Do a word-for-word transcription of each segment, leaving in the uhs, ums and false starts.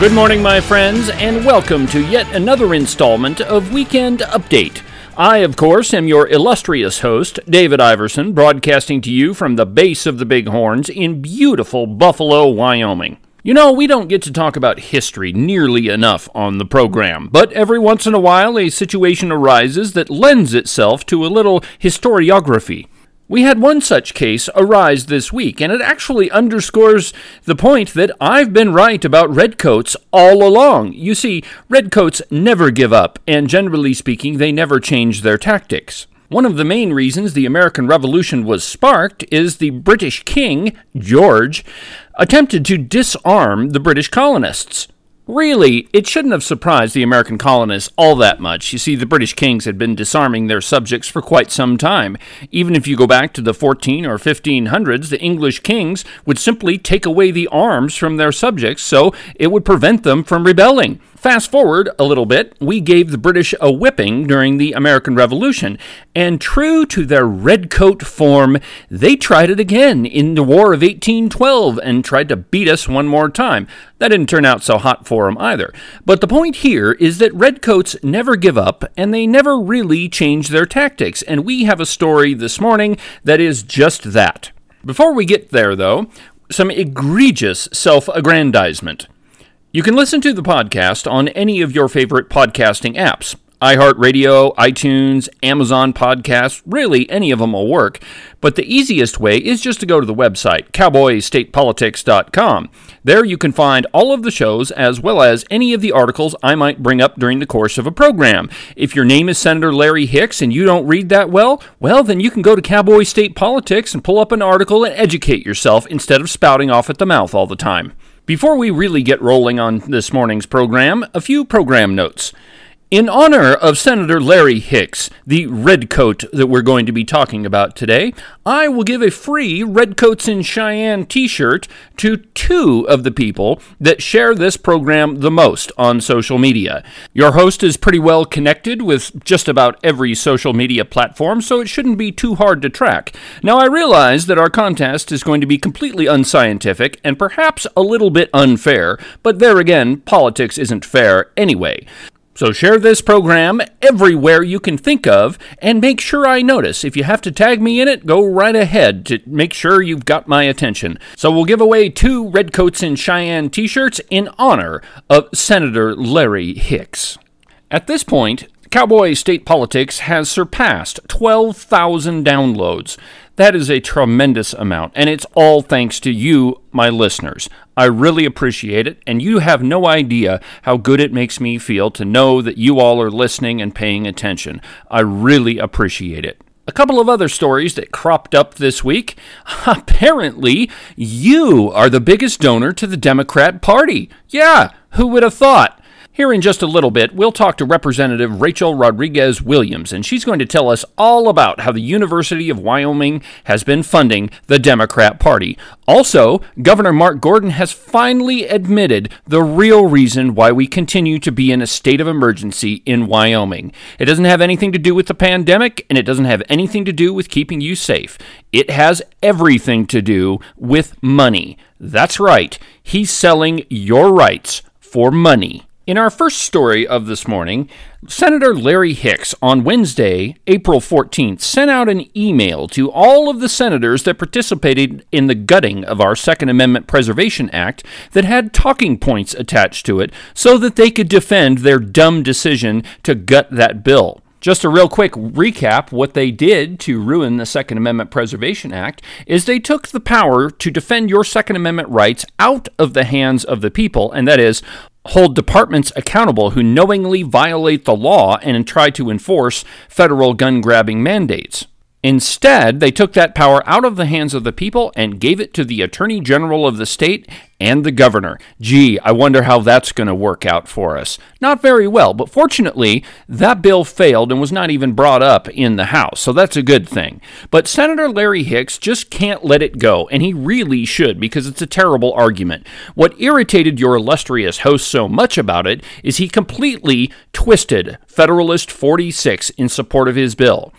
Good morning, my friends, and welcome to yet another installment of Weekend Update. I, of course, am your illustrious host, David Iverson, broadcasting to you from the base of the Bighorns in beautiful Buffalo, Wyoming. You know, we don't get to talk about history nearly enough on the program, but every once in a while a situation arises that lends itself to a little historiography. We had one such case arise this week, and it actually underscores the point that I've been right about redcoats all along. You see, redcoats never give up, and generally speaking, they never change their tactics. One of the main reasons the American Revolution was sparked is the British king, George, attempted to disarm the British colonists. Really, it shouldn't have surprised the American colonists all that much. You see, the British kings had been disarming their subjects for quite some time. Even if you go back to the fourteen or fifteen hundreds, the English kings would simply take away the arms from their subjects, so it would prevent them from rebelling. Fast forward a little bit, we gave the British a whipping during the American Revolution, and true to their redcoat form, they tried it again in the War of eighteen twelve and tried to beat us one more time. That didn't turn out so hot for them either. But the point here is that redcoats never give up, and they never really change their tactics, and we have a story this morning that is just that. Before we get there, though, some egregious self-aggrandizement. You can listen to the podcast on any of your favorite podcasting apps. iHeartRadio, iTunes, Amazon Podcasts, really any of them will work. But the easiest way is just to go to the website, cowboy state politics dot com. There you can find all of the shows as well as any of the articles I might bring up during the course of a program. If your name is Senator Larry Hicks and you don't read that well, well then you can go to Cowboy State Politics and pull up an article and educate yourself instead of spouting off at the mouth all the time. Before we really get rolling on this morning's program, a few program notes. In honor of Senator Larry Hicks, the redcoat that we're going to be talking about today, I will give a free Redcoats in Cheyenne t-shirt to two of the people that share this program the most on social media. Your host is pretty well connected with just about every social media platform, so it shouldn't be too hard to track. Now, I realize that our contest is going to be completely unscientific and perhaps a little bit unfair, but there again, politics isn't fair anyway. So share this program everywhere you can think of, and make sure I notice. If you have to tag me in it, go right ahead to make sure you've got my attention. So we'll give away two Redcoats in Cheyenne t-shirts in honor of Senator Larry Hicks. At this point, Cowboy State Politics has surpassed twelve thousand downloads. That is a tremendous amount, and it's all thanks to you, my listeners. I really appreciate it, and you have no idea how good it makes me feel to know that you all are listening and paying attention. I really appreciate it. A couple of other stories that cropped up this week. Apparently, you are the biggest donor to the Democrat Party. Yeah, who would have thought? Here in just a little bit, we'll talk to Representative Rachel Rodriguez Williams, and she's going to tell us all about how the University of Wyoming has been funding the Democrat Party. Also, Governor Mark Gordon has finally admitted the real reason why we continue to be in a state of emergency in Wyoming. It doesn't have anything to do with the pandemic, and it doesn't have anything to do with keeping you safe. It has everything to do with money. That's right. He's selling your rights for money. In our first story of this morning, Senator Larry Hicks on Wednesday, April fourteenth, sent out an email to all of the senators that participated in the gutting of our Second Amendment Preservation Act that had talking points attached to it so that they could defend their dumb decision to gut that bill. Just a real quick recap, what they did to ruin the Second Amendment Preservation Act is they took the power to defend your Second Amendment rights out of the hands of the people, and that is, hold departments accountable who knowingly violate the law and try to enforce federal gun-grabbing mandates. Instead, they took that power out of the hands of the people and gave it to the Attorney General of the state and the governor. Gee, I wonder how that's going to work out for us. Not very well, but fortunately, that bill failed and was not even brought up in the House, so that's a good thing. But Senator Larry Hicks just can't let it go, and he really should, because it's a terrible argument. What irritated your illustrious host so much about it is he completely twisted Federalist forty-six in support of his bill.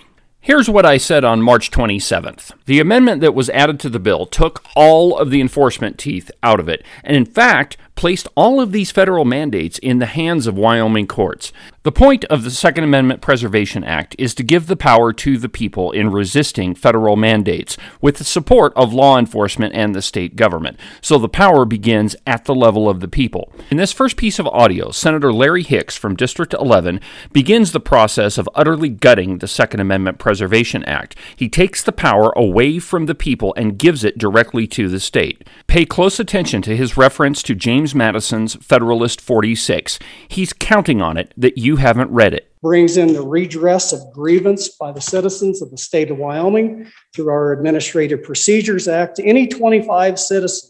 Here's what I said on March twenty-seventh. The amendment that was added to the bill took all of the enforcement teeth out of it, and in fact, placed all of these federal mandates in the hands of Wyoming courts. The point of the Second Amendment Preservation Act is to give the power to the people in resisting federal mandates with the support of law enforcement and the state government. So the power begins at the level of the people. In this first piece of audio, Senator Larry Hicks from District eleven begins the process of utterly gutting the Second Amendment Preservation Act. He takes the power away from the people and gives it directly to the state. Pay close attention to his reference to James Madison's Federalist forty-six. He's counting on it that you haven't read it. Brings in the redress of grievance by the citizens of the state of Wyoming through our Administrative Procedures Act. Any twenty-five citizens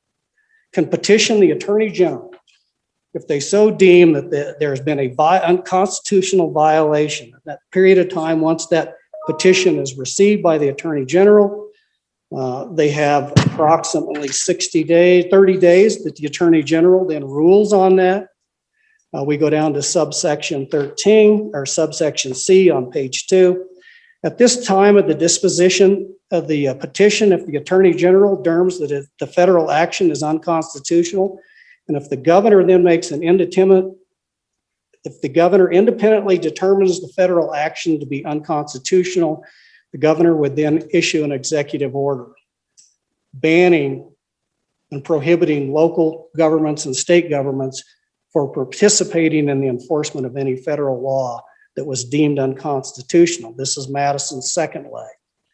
can petition the Attorney General if they so deem that the, there has been a vi- unconstitutional violation. That period of time, once that petition is received by the Attorney General, uh, they have approximately sixty days, thirty days that the Attorney General then rules on that. Uh, we go down to subsection thirteen or subsection C on page two. At this time of the disposition of the uh, petition, if the Attorney General determines that it, the federal action is unconstitutional, and if the governor then makes an independent, if the governor independently determines the federal action to be unconstitutional, the governor would then issue an executive order banning and prohibiting local governments and state governments for participating in the enforcement of any federal law that was deemed unconstitutional. This is Madison's second leg.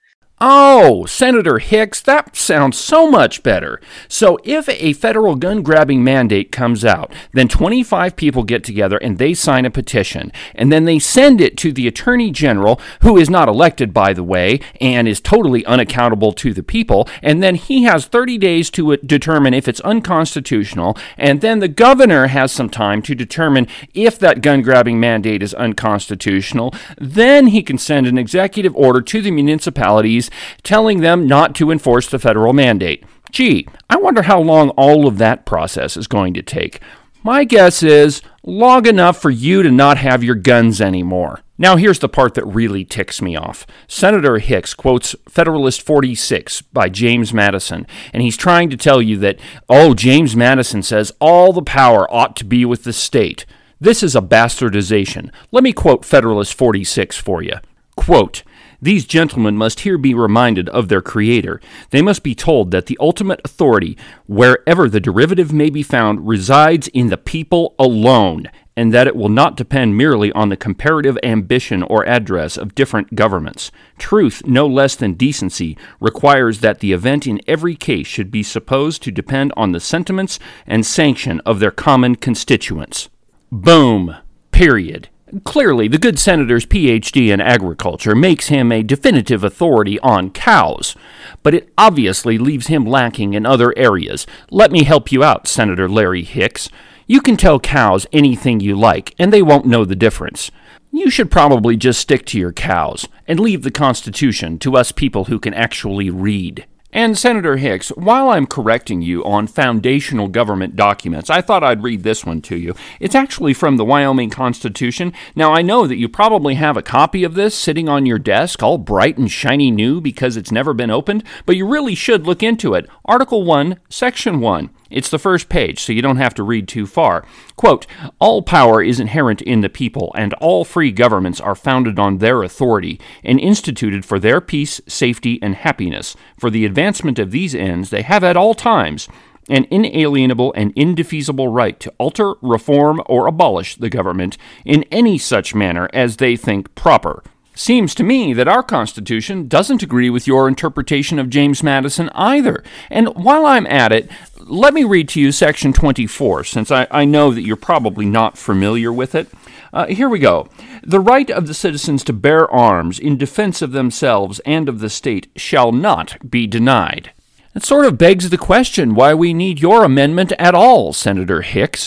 Oh, Senator Hicks, that sounds so much better. So if a federal gun-grabbing mandate comes out, then twenty-five people get together and they sign a petition, and then they send it to the Attorney General, who is not elected, by the way, and is totally unaccountable to the people, and then he has thirty days to determine if it's unconstitutional, and then the governor has some time to determine if that gun-grabbing mandate is unconstitutional. Then he can send an executive order to the municipalities telling them not to enforce the federal mandate. Gee, I wonder how long all of that process is going to take. My guess is long enough for you to not have your guns anymore. Now here's the part that really ticks me off. Senator Hicks quotes Federalist forty-six by James Madison, and he's trying to tell you that, oh, James Madison says all the power ought to be with the state. This is a bastardization. Let me quote Federalist forty-six for you. Quote, "These gentlemen must here be reminded of their Creator. They must be told that the ultimate authority, wherever the derivative may be found, resides in the people alone, and that it will not depend merely on the comparative ambition or address of different governments. Truth, no less than decency, requires that the event in every case should be supposed to depend on the sentiments and sanction of their common constituents." Boom. Period. Clearly, the good senator's P H D in agriculture makes him a definitive authority on cows, but it obviously leaves him lacking in other areas. Let me help you out, Senator Larry Hicks. You can tell cows anything you like, and they won't know the difference. You should probably just stick to your cows and leave the Constitution to us people who can actually read. And Senator Hicks, while I'm correcting you on foundational government documents, I thought I'd read this one to you. It's actually from the Wyoming Constitution. Now, I know that you probably have a copy of this sitting on your desk, all bright and shiny new because it's never been opened, but you really should look into it. Article one, Section one. It's the first page, so you don't have to read too far. Quote, "All power is inherent in the people, and all free governments are founded on their authority, and instituted for their peace, safety, and happiness. For the advancement of these ends, they have at all times an inalienable and indefeasible right to alter, reform, or abolish the government in any such manner as they think proper." Seems to me that our Constitution doesn't agree with your interpretation of James Madison either. And while I'm at it, let me read to you Section twenty-four, since I, I know that you're probably not familiar with it. Uh, here we go. "The right of the citizens to bear arms in defense of themselves and of the state shall not be denied." It sort of begs the question why we need your amendment at all, Senator Hicks.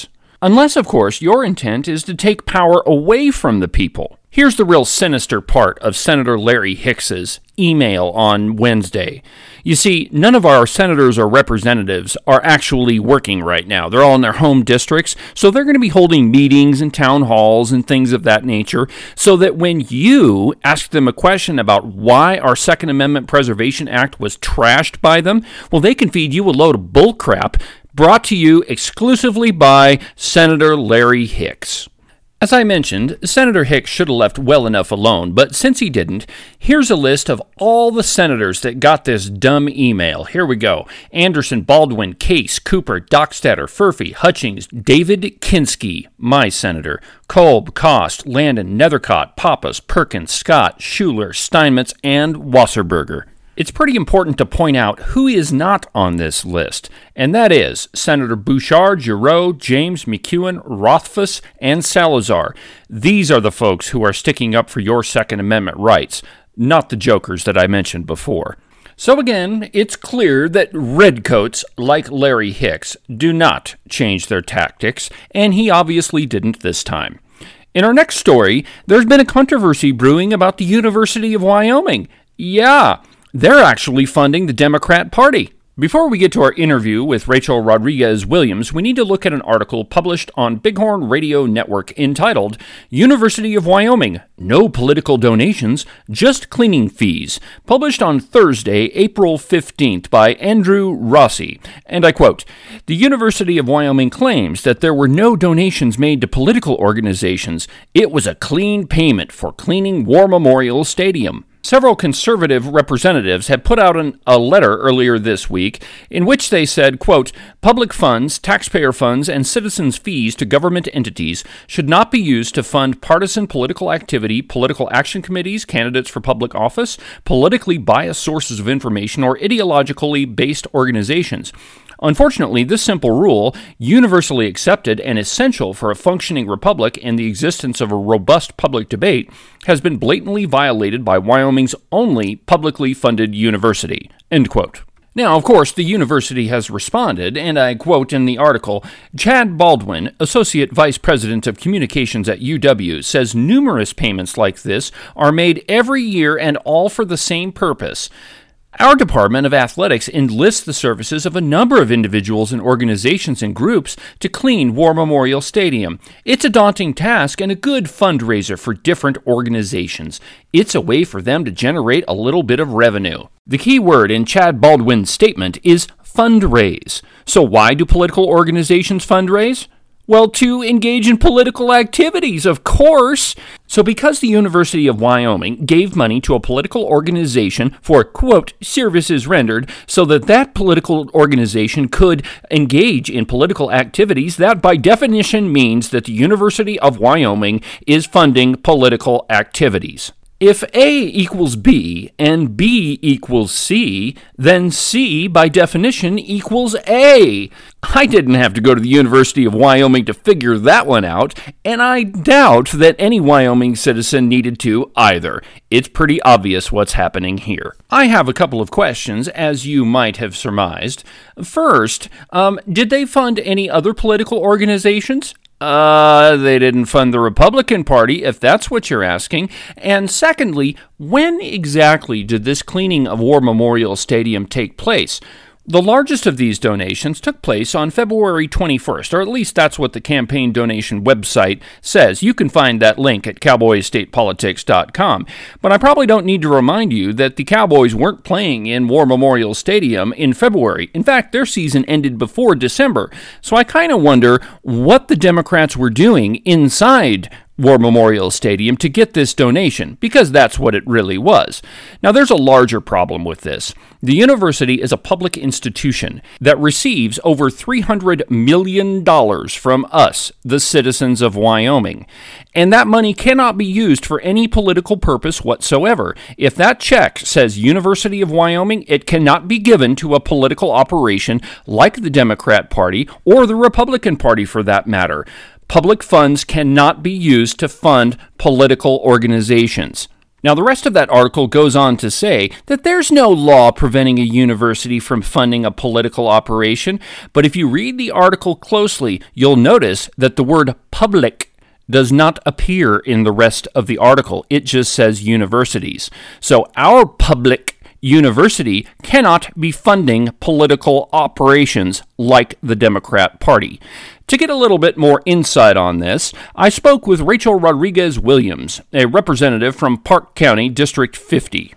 Unless, of course, your intent is to take power away from the people. Here's the real sinister part of Senator Larry Hicks's email on Wednesday. You see, none of our senators or representatives are actually working right now. They're all in their home districts, so they're going to be holding meetings and town halls and things of that nature, so that when you ask them a question about why our Second Amendment Preservation Act was trashed by them, well, they can feed you a load of bullcrap brought to you exclusively by Senator Larry Hicks. As I mentioned, Senator Hicks should have left well enough alone, but since he didn't, here's a list of all the senators that got this dumb email. Here we go. Anderson, Baldwin, Case, Cooper, Dockstader, Furphy, Hutchings, David Kinski, my senator, Kolb, Cost, Landon, Nethercott, Pappas, Perkins, Scott, Schuler, Steinmetz, and Wasserberger. It's pretty important to point out who is not on this list, and that is Senator Bouchard, Giroux, James, McEwen, Rothfuss, and Salazar. These are the folks who are sticking up for your Second Amendment rights, not the jokers that I mentioned before. So again, it's clear that redcoats like Larry Hicks do not change their tactics, and he obviously didn't this time. In our next story, there's been a controversy brewing about the University of Wyoming. Yeah, they're actually funding the Democrat Party. Before we get to our interview with Rachel Rodriguez-Williams, we need to look at an article published on Bighorn Radio Network entitled, University of Wyoming, No Political Donations, Just Cleaning Fees, published on Thursday, April fifteenth by Andrew Rossi. And I quote, The University of Wyoming claims that there were no donations made to political organizations. It was a clean payment for cleaning War Memorial Stadium. Several conservative representatives had put out an, a letter earlier this week in which they said, quote, public funds, taxpayer funds, and citizens' fees to government entities should not be used to fund partisan political activity, political action committees, candidates for public office, politically biased sources of information, or ideologically based organizations. Unfortunately, this simple rule, universally accepted and essential for a functioning republic and the existence of a robust public debate, has been blatantly violated by Wyoming's only publicly funded university. End quote. Now, of course, the university has responded, and I quote in the article, Chad Baldwin, Associate Vice President of Communications at U W, says numerous payments like this are made every year and all for the same purpose. Our Department of Athletics enlists the services of a number of individuals and organizations and groups to clean War Memorial Stadium. It's a daunting task and a good fundraiser for different organizations. It's a way for them to generate a little bit of revenue. The key word in Chad Baldwin's statement is fundraise. So why do political organizations fundraise? Well, to engage in political activities, of course. So because the University of Wyoming gave money to a political organization for, quote, services rendered, so that that political organization could engage in political activities, that by definition means that the University of Wyoming is funding political activities. If A equals B and B equals C, then C, by definition, equals A. I didn't have to go to the University of Wyoming to figure that one out, and I doubt that any Wyoming citizen needed to either. It's pretty obvious what's happening here. I have a couple of questions, as you might have surmised. First, um, did they fund any other political organizations? Uh, they didn't fund the Republican Party, if that's what you're asking. And secondly, when exactly did this cleaning of War Memorial Stadium take place? The largest of these donations took place on February twenty-first, or at least that's what the campaign donation website says. You can find that link at cowboy state politics dot com. But I probably don't need to remind you that the Cowboys weren't playing in War Memorial Stadium in February. In fact, their season ended before December. So I kind of wonder what the Democrats were doing inside War Memorial Stadium to get this donation, because that's what it really was. Now, there's a larger problem with this. The university is a public institution that receives over three hundred million dollars from us, the citizens of Wyoming. And that money cannot be used for any political purpose whatsoever. If that check says University of Wyoming, it cannot be given to a political operation like the Democrat Party or the Republican Party for that matter. Public funds cannot be used to fund political organizations. Now, the rest of that article goes on to say that there's no law preventing a university from funding a political operation, but if you read the article closely, you'll notice that the word public does not appear in the rest of the article. It just says universities. So our public university cannot be funding political operations like the Democrat Party. To get a little bit more insight on this, I spoke with Rachel Rodriguez Williams, a representative from Park County, District fifty.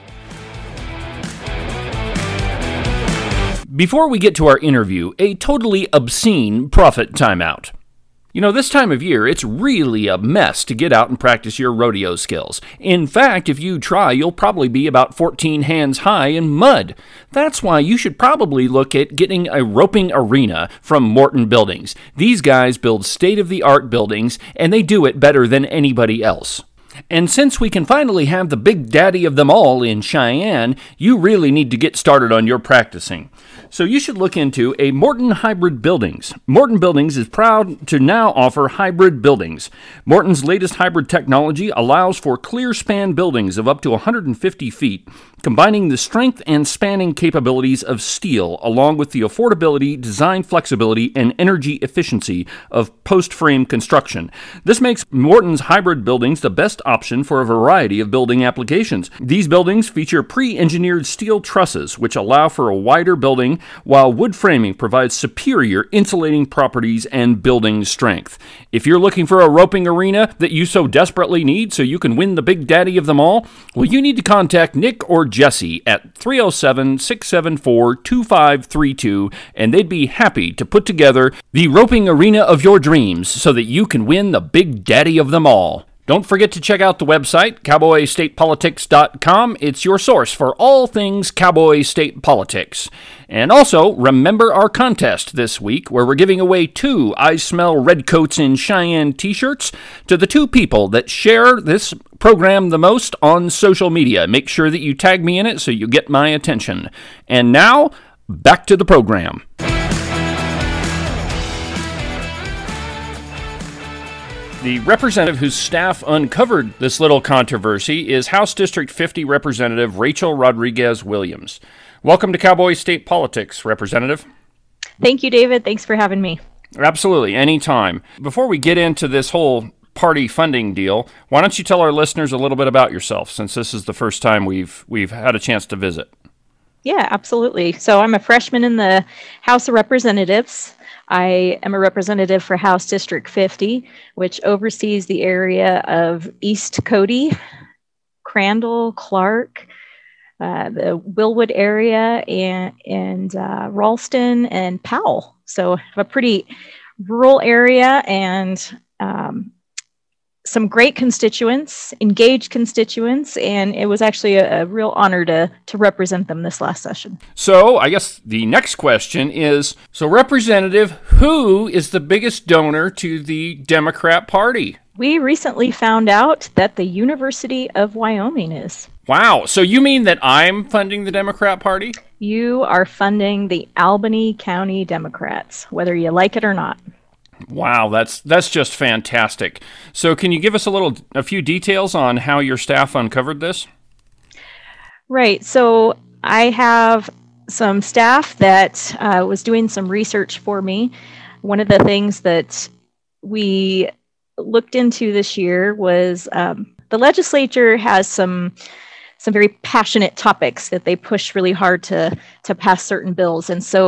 Before we get to our interview, a totally obscene profit timeout. You know, this time of year, it's really a mess to get out and practice your rodeo skills. In fact, if you try, you'll probably be about fourteen hands high in mud. That's why you should probably look at getting a roping arena from Morton Buildings. These guys build state-of-the-art buildings, and they do it better than anybody else. And since we can finally have the big daddy of them all in Cheyenne, you really need to get started on your practicing. So you should look into a Morton Hybrid Buildings. Morton Buildings is proud to now offer hybrid buildings. Morton's latest hybrid technology allows for clear span buildings of up to one hundred fifty feet, combining the strength and spanning capabilities of steel along with the affordability, design flexibility, and energy efficiency of post-frame construction. This makes Morton's hybrid buildings the best option for a variety of building applications. These buildings feature pre-engineered steel trusses, which allow for a wider building, while wood framing provides superior insulating properties and building strength. If you're looking for a roping arena that you so desperately need so you can win the big daddy of them all, well, you need to contact Nick or Jesse at three oh seven, six seven four, two five three two, and they'd be happy to put together the roping arena of your dreams so that you can win the big daddy of them all. Don't forget to check out the website, cowboy state politics dot com. It's your source for all things cowboy state politics. And also, remember our contest this week, where we're giving away two I Smell Redcoats in Cheyenne t-shirts to the two people that share this program the most on social media. Make sure that you tag me in it so you get my attention. And now, back to the program. The representative whose staff uncovered this little controversy is House District fifty Representative Rachel Rodriguez Williams. Welcome to Cowboy State Politics, Representative. Thank you, David. Thanks for having me. Absolutely, anytime. Before we get into this whole party funding deal, why don't you tell our listeners a little bit about yourself, since this is the first time we've we've had a chance to visit. Yeah, absolutely. So I'm a freshman in the House of Representatives. I am a representative for House District fifty, which oversees the area of East Cody, Crandall, Clark, uh, the Willwood area, and, and uh, Ralston and Powell. So a pretty rural area, and um, some great constituents, engaged constituents, and it was actually a, a real honor to to represent them this last session. So I guess the next question is, so Representative, who is the biggest donor to the Democrat Party? We recently found out that the University of Wyoming is. Wow, so you mean that I'm funding the Democrat Party? You are funding the Albany County Democrats, whether you like it or not. Wow, that's that's just fantastic. So can you give us a little, a few details on how your staff uncovered this? Right. So I have some staff that uh, was doing some research for me. One of the things that we looked into this year was um, the legislature has some some very passionate topics that they push really hard to to pass certain bills, and so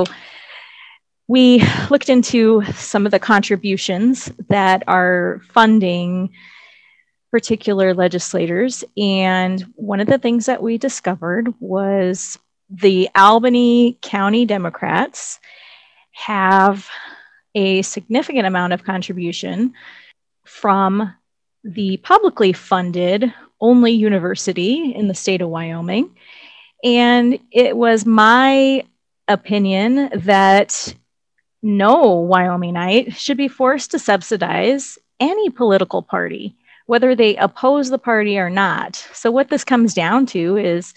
we looked into some of the contributions that are funding particular legislators, and one of the things that we discovered was the Albany County Democrats have a significant amount of contribution from the publicly funded only university in the state of Wyoming. And it was my opinion that no Wyomingite should be forced to subsidize any political party, whether they oppose the party or not. So what this comes down to is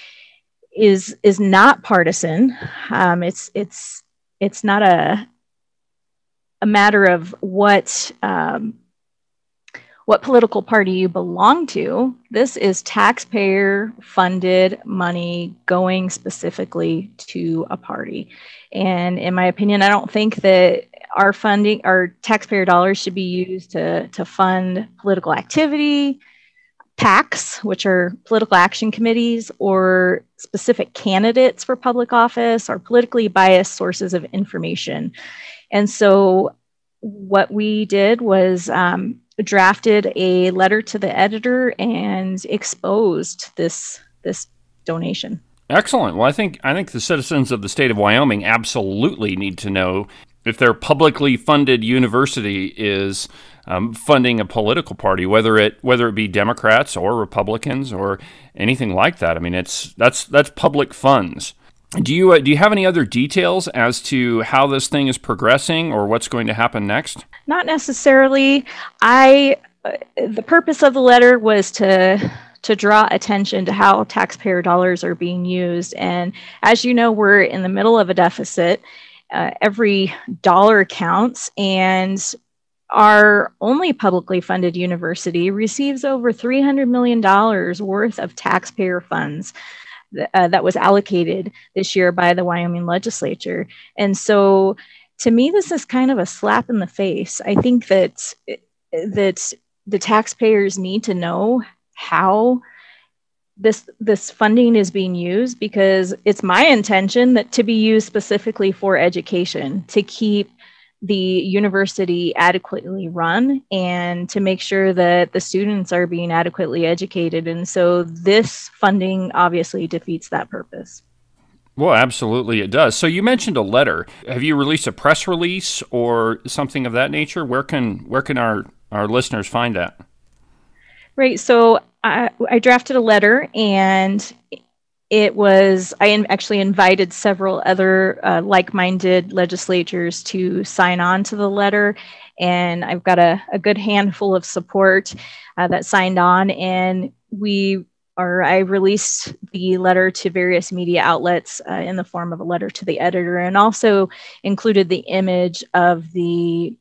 is is not partisan. Um, it's it's it's not a a matter of what um, what political party you belong to. This is taxpayer funded money going specifically to a party. And in my opinion, I don't think that our funding, our taxpayer dollars should be used to, to fund political activity, PACs, which are political action committees, or specific candidates for public office, or politically biased sources of information. And so what we did was um, drafted a letter to the editor and exposed this this donation. Excellent. Well, I think I think the citizens of the state of Wyoming absolutely need to know if their publicly funded university is um, funding a political party, whether it whether it be Democrats or Republicans or anything like that. I mean, it's that's that's public funds. Do you uh, do you have any other details as to how this thing is progressing or what's going to happen next? Not necessarily. I uh, the purpose of the letter was to to draw attention to how taxpayer dollars are being used. And as you know, we're in the middle of a deficit. Uh, every dollar counts, and our only publicly funded university receives over three hundred million dollars worth of taxpayer funds th- uh, that was allocated this year by the Wyoming legislature. And so to me, this is kind of a slap in the face. I think that that the taxpayers need to know how this this funding is being used, because it's my intention that to be used specifically for education, to keep the university adequately run and to make sure that the students are being adequately educated. And so this funding obviously defeats that purpose. Well, absolutely it does. So you mentioned a letter. Have you released a press release or something of that nature? Where can where can our, our listeners find that? Right. So I, I drafted a letter, and it was, I in, actually invited several other uh, like-minded legislators to sign on to the letter. And I've got a, a good handful of support uh, that signed on. And we or I released the letter to various media outlets uh, in the form of a letter to the editor, and also included the image of the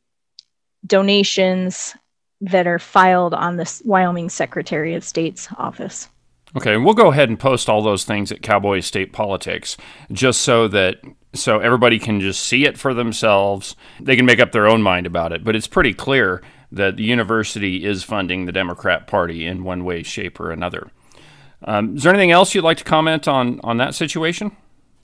donations that are filed on the Wyoming Secretary of State's office. Okay, we'll go ahead and post all those things at Cowboy State Politics, just so that so everybody can just see it for themselves. They can make up their own mind about it, but it's pretty clear that the university is funding the Democrat Party in one way, shape, or another. Um, is there anything else you'd like to comment on on that situation?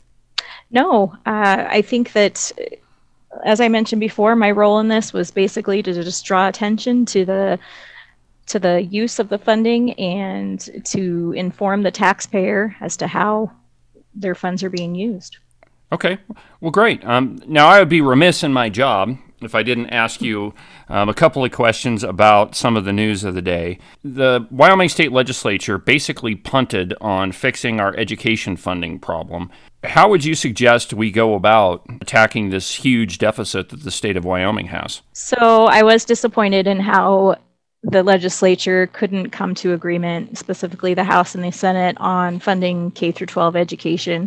No, uh, I think that, as I mentioned before, my role in this was basically to just draw attention to the to the use of the funding and to inform the taxpayer as to how their funds are being used. Okay, well, great. Um, now, I would be remiss in my job if I didn't ask you um, a couple of questions about some of the news of the day. The Wyoming State Legislature basically punted on fixing our education funding problem. How would you suggest we go about attacking this huge deficit that the state of Wyoming has? So I was disappointed in how the legislature couldn't come to agreement, specifically the House and the Senate, on funding K through twelve education.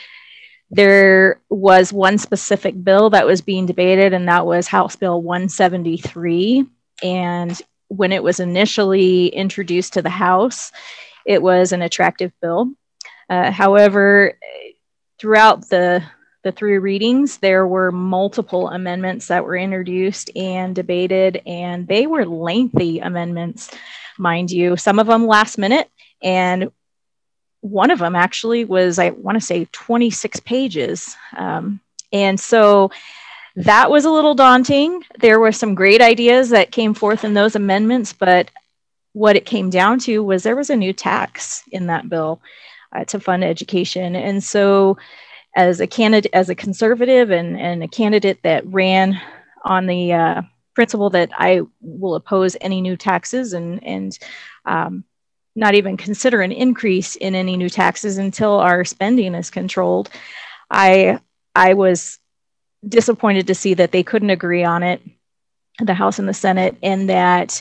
There was one specific bill that was being debated, and that was House Bill one seventy-three. And when it was initially introduced to the House, it was an attractive bill. Uh, however, throughout the the three readings, there were multiple amendments that were introduced and debated, and they were lengthy amendments, mind you, some of them last minute, and one of them actually was, I want to say, twenty-six pages. Um, and so that was a little daunting. There were some great ideas that came forth in those amendments, but what it came down to was there was a new tax in that bill uh, to fund education. And so as a candidate, as a conservative and, and a candidate that ran on the uh, principle that I will oppose any new taxes and, and um, not even consider an increase in any new taxes until our spending is controlled, I I was disappointed to see that they couldn't agree on it, the House and the Senate, and that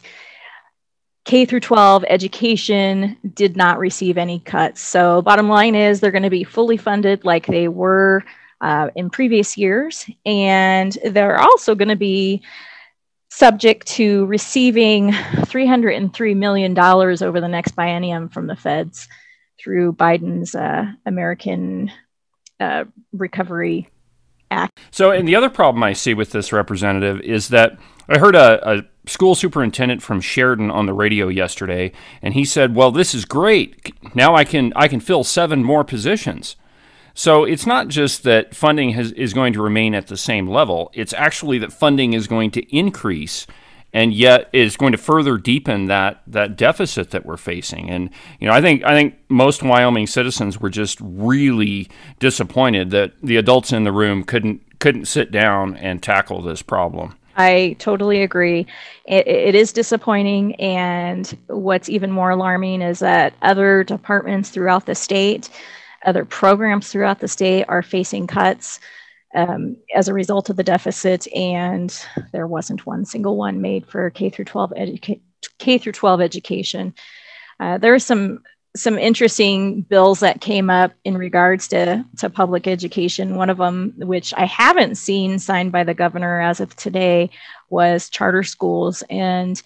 K through twelve education did not receive any cuts. So bottom line is they're going to be fully funded like they were uh, in previous years. And they're also going to be subject to receiving three hundred three million dollars over the next biennium from the feds through Biden's uh, American uh, Recovery Act. So, and the other problem I see with this, Representative, is that I heard a, a school superintendent from Sheridan on the radio yesterday, and he said, well, this is great. Now I can I can fill seven more positions. So it's not just that funding has, is going to remain at the same level. It's actually that funding is going to increase, and yet is going to further deepen that that deficit that we're facing. And you know, I think I think most Wyoming citizens were just really disappointed that the adults in the room couldn't couldn't sit down and tackle this problem. I totally agree. It, it is disappointing, and what's even more alarming is that other departments throughout the state, other programs throughout the state are facing cuts um, as a result of the deficit, and there wasn't one single one made for K through twelve educa- K through twelve education. Uh, there are some some interesting bills that came up in regards to, to public education. One of them, which I haven't seen signed by the governor as of today, was charter schools. And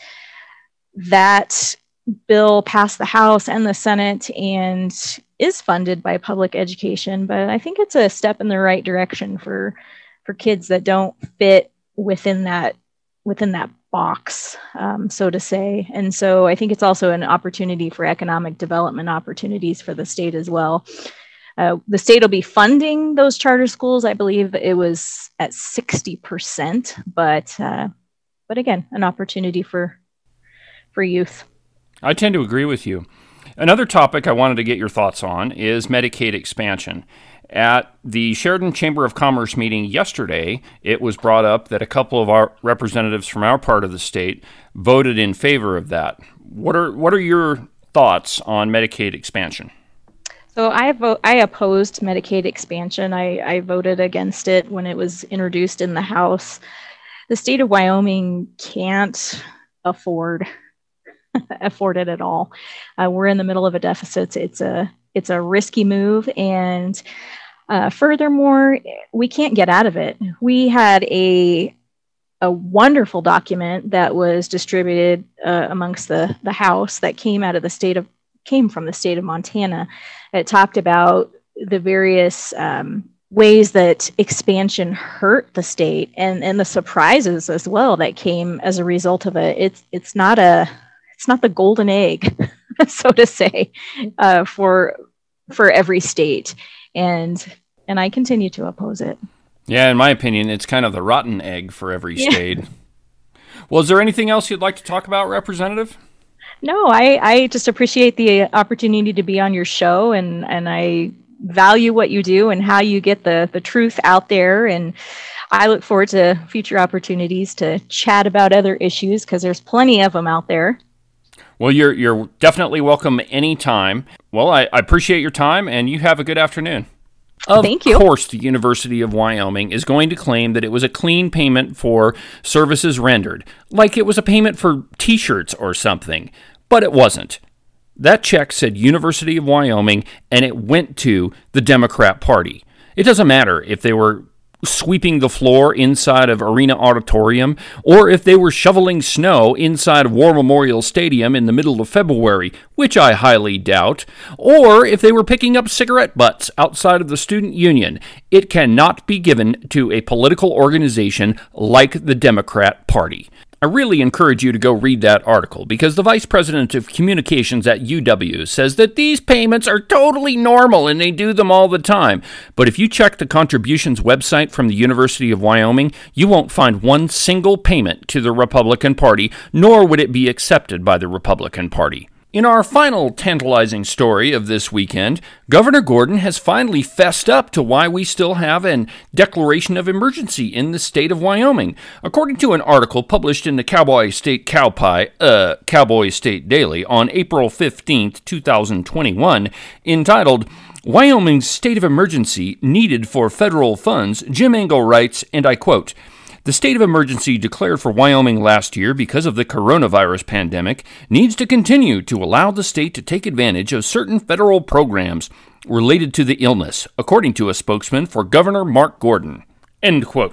that bill passed the House and the Senate and is funded by public education. But I think it's a step in the right direction for, for kids that don't fit within that within that box, um, so to say. And so I think it's also an opportunity for economic development opportunities for the state as well. Uh, the state will be funding those charter schools. I believe it was at sixty percent, but uh, but again, an opportunity for for youth. I tend to agree with you. Another topic I wanted to get your thoughts on is Medicaid expansion. At the Sheridan Chamber of Commerce meeting yesterday, it was brought up that a couple of our representatives from our part of the state voted in favor of that. What are what are your thoughts on Medicaid expansion? So I vote, I opposed Medicaid expansion. I, I voted against it when it was introduced in the House. The state of Wyoming can't afford afford it at all. Uh, we're in the middle of a deficit. It's a it's a risky move, and uh, furthermore, we can't get out of it. We had a a wonderful document that was distributed uh, amongst the the House that came out of the state of came from the state of Montana. It talked about the various um, ways that expansion hurt the state, and and the surprises as well that came as a result of it. It's it's not a it's not the golden egg, so to say, uh, for for every state, and and I continue to oppose it. Yeah, in my opinion, it's kind of the rotten egg for every Yeah. state. Well, is there anything else you'd like to talk about, Representative? No, I, I just appreciate the opportunity to be on your show, and, and I value what you do and how you get the, the truth out there. And I look forward to future opportunities to chat about other issues, because there's plenty of them out there. Well, you're you're definitely welcome anytime. Well, I, I appreciate your time, and you have a good afternoon. Of Thank you. course, the University of Wyoming is going to claim that it was a clean payment for services rendered, like it was a payment for T-shirts or something, but it wasn't. That check said University of Wyoming, and it went to the Democrat Party. It doesn't matter if they were sweeping the floor inside of Arena Auditorium, or if they were shoveling snow inside of War Memorial Stadium in the middle of February, which I highly doubt, or if they were picking up cigarette butts outside of the student union. It cannot be given to a political organization like the Democrat Party. I really encourage you to go read that article, because the Vice President of Communications at U W says that these payments are totally normal and they do them all the time. But if you check the contributions website from the University of Wyoming, you won't find one single payment to the Republican Party, nor would it be accepted by the Republican Party. In our final tantalizing story of this weekend, Governor Gordon has finally fessed up to why we still have a declaration of emergency in the state of Wyoming. According to an article published in the Cowboy State Cowpie, uh, Cowboy State Daily on April fifteenth, twenty twenty-one, entitled, "Wyoming's State of Emergency Needed for Federal Funds," Jim Engel writes, and I quote, "The state of emergency declared for Wyoming last year because of the coronavirus pandemic needs to continue to allow the state to take advantage of certain federal programs related to the illness, according to a spokesman for Governor Mark Gordon." End quote.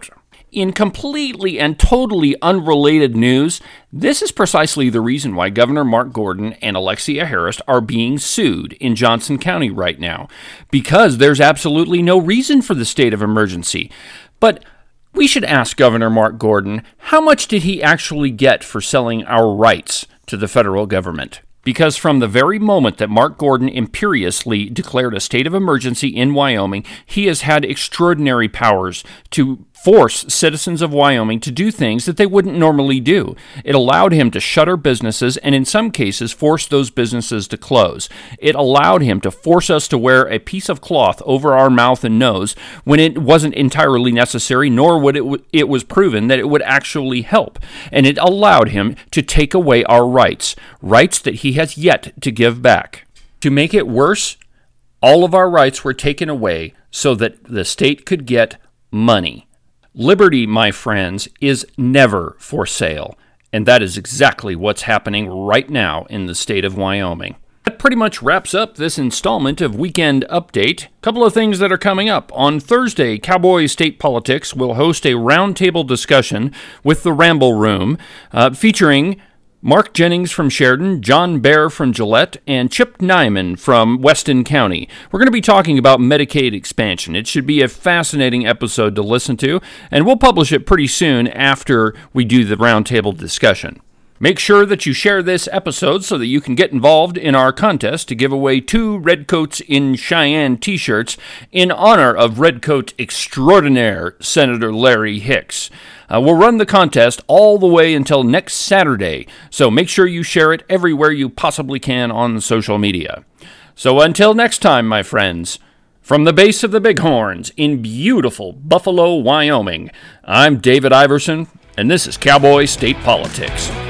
In completely and totally unrelated news, this is precisely the reason why Governor Mark Gordon and Alexia Harris are being sued in Johnson County right now, because there's absolutely no reason for the state of emergency. But we should ask Governor Mark Gordon, how much did he actually get for selling our rights to the federal government? Because from the very moment that Mark Gordon imperiously declared a state of emergency in Wyoming, he has had extraordinary powers to force citizens of Wyoming to do things that they wouldn't normally do. It allowed him to shutter businesses and in some cases force those businesses to close. It allowed him to force us to wear a piece of cloth over our mouth and nose when it wasn't entirely necessary, nor would it w- it was proven that it would actually help. And it allowed him to take away our rights, rights that he has yet to give back. To make it worse, all of our rights were taken away so that the state could get money. Liberty, my friends, is never for sale, and that is exactly what's happening right now in the state of Wyoming. That pretty much wraps up this installment of Weekend Update. A couple of things that are coming up. On Thursday, Cowboy State Politics will host a roundtable discussion with the Ramble Room, uh, featuring Mark Jennings from Sheridan, John Baer from Gillette, and Chip Nyman from Weston County. We're going to be talking about Medicaid expansion. It should be a fascinating episode to listen to, and we'll publish it pretty soon after we do the roundtable discussion. Make sure that you share this episode so that you can get involved in our contest to give away two Redcoats in Cheyenne t-shirts in honor of Redcoat extraordinaire Senator Larry Hicks. Uh, we'll run the contest all the way until next Saturday, so make sure you share it everywhere you possibly can on social media. So until next time, my friends, from the base of the Bighorns in beautiful Buffalo, Wyoming, I'm David Iverson, and this is Cowboy State Politics.